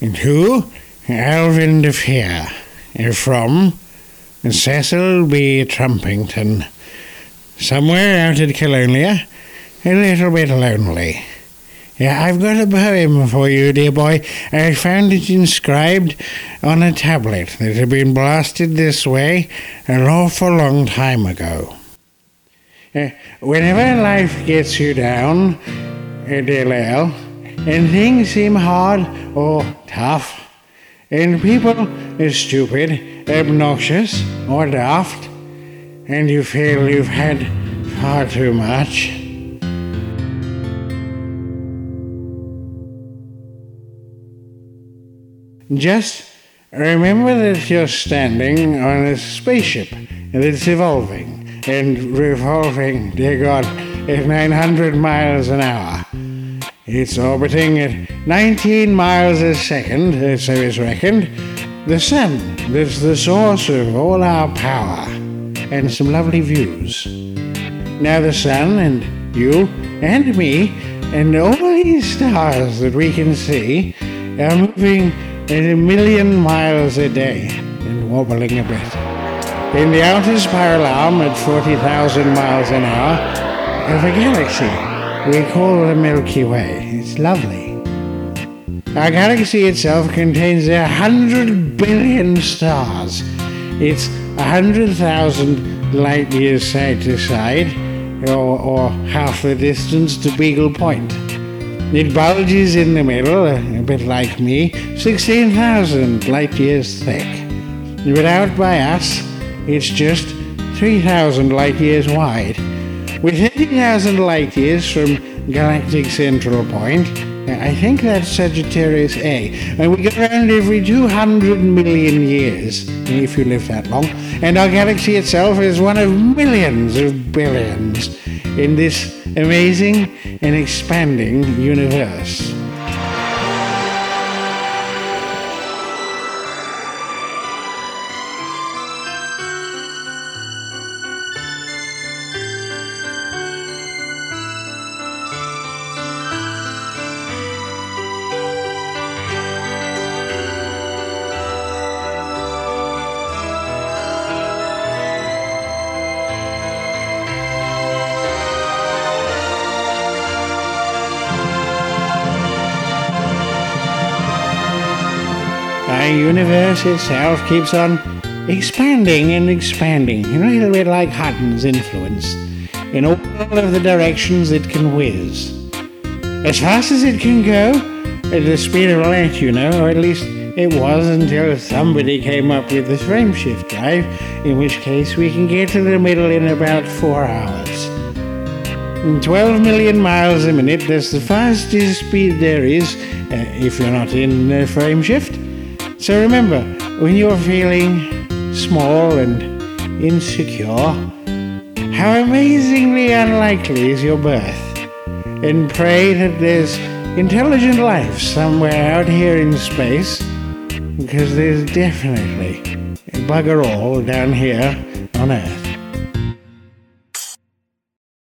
To Alvin de Fear, from Cecil B. Trumpington. Somewhere out at Colonia, a little bit lonely. Yeah, I've got a poem for you, dear boy. I found it inscribed on a tablet that had been blasted this way an awful long time ago. Whenever life gets you down, dear Lale, and things seem hard or tough, and people are stupid, obnoxious, or daft, and you feel you've had far too much, just remember that you're standing on a spaceship that's evolving and revolving, dear God, at 900 miles an hour. It's orbiting at 19 miles a second, so is reckoned. The sun, that's the source of all our power, and some lovely views. Now the sun and you and me and all these stars that we can see are moving at 1 million miles a day and wobbling a bit. In the outer spiral arm at 40,000 miles an hour of a galaxy we call the Milky Way. It's lovely. Our galaxy itself contains 100 billion stars. It's 100,000 light years side to side, or half the distance to Beagle Point. It bulges in the middle, a bit like me, 16,000 light years thick. But out by us, it's just 3,000 light years wide. With 30,000 light years from galactic central point, I think that's Sagittarius A, and we go around every 200 million years, if you live that long, and our galaxy itself is one of millions of billions in this amazing and expanding universe. Our universe itself keeps on expanding and expanding, a little bit like Hutton's influence, in all of the directions it can whiz. As fast as it can go, at the speed of light, or at least it was until somebody came up with the frameshift drive, in which case we can get to the middle in about 4 hours. 12 million miles a minute, that's the fastest speed there is, if you're not in frameshift. So remember, when you're feeling small and insecure, how amazingly unlikely is your birth, and pray that there's intelligent life somewhere out here in space, because there's definitely bugger all down here on Earth.